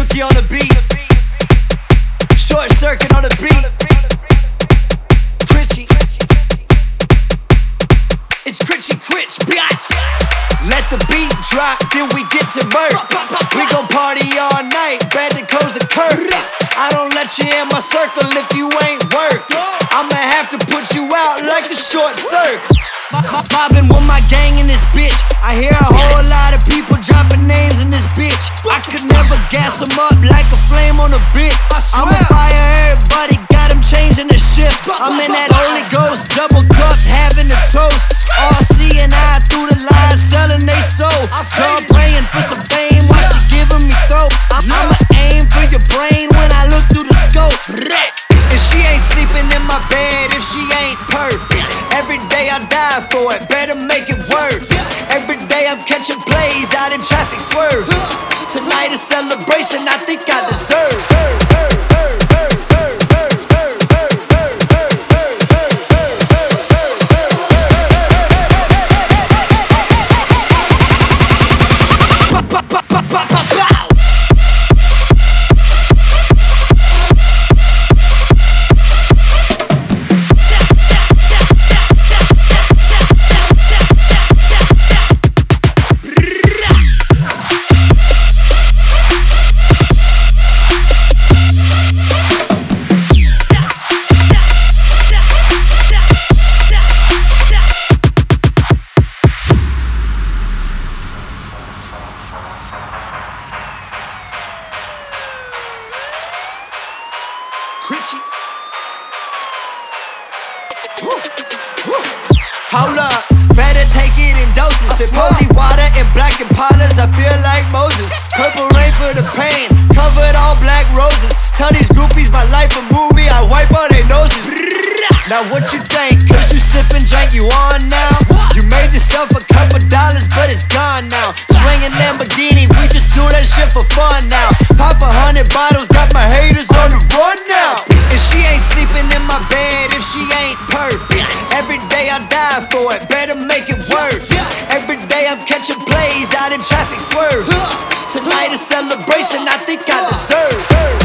Ricky on the beat. Short circuit on the beat. Critchy. It's Critchy Critch, bitch. Let the beat drop, then we get to murk. We gon' party all night, better close the curtains. I don't let you in my circle if you ain't work. I'ma have to put you out like a short circuit. Mobbing with my gang in this bitch. I hear a whole lot of people dropping names in this bitch. I could never gas them up like a flame on a bit. I'ma fire everybody, got them changing the shift. I'm in that Holy Ghost double cup, having a toast. All seeing eye through the lies, selling they soul. Girl praying for some fame while she giving me throat. I'ma aim for your brain when I look through the scope. And she ain't sleeping in my bed if she ain't perfect. Every day I die for it, better make it worth. Every day I'm catching plays out in traffic swerve. Tonight is celebration, I think I deserve. Critchy. Hold up, better take it in doses. Sip holy water and black Impalas, I feel like Moses. Purple rain for the pain, covered all black roses. Tell these groupies my life a movie, I wipe all their noses. Now what you think, cause you sippin' drink, you on now? You made yourself a couple dollars, but it's gone now. Swinging Lamborghini, we just do that shit for fun now. Pop 100 bottles, got my haters on the run now. And she ain't sleeping in my bed if she ain't perfect. Every day I die for it, better make it worth. Every day I'm catching plays out in traffic swerve. Tonight is celebration, I think I deserve.